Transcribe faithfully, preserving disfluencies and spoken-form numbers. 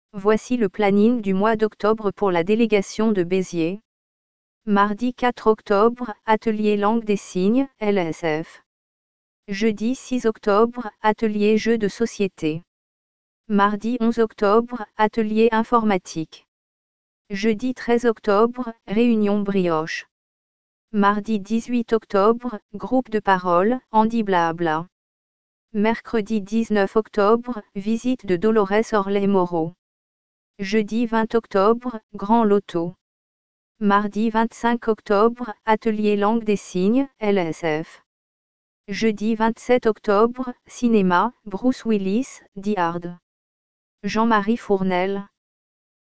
Voici le planning du mois d'octobre pour la délégation de Béziers. Mardi quatre octobre, atelier langue des signes, L S F. Jeudi six octobre, atelier jeux de société. Mardi onze octobre, atelier informatique. Jeudi treize octobre, réunion brioche. Mardi dix-huit octobre, groupe de parole, Andy Blabla. Mercredi dix-neuf octobre, visite de Dolores Orley-Moreau. Jeudi vingt octobre, grand loto. Mardi vingt-cinq octobre, atelier langue des signes, L S F. Jeudi vingt-sept octobre, cinéma, Bruce Willis, Die Hard. Jean-Marie Fournel.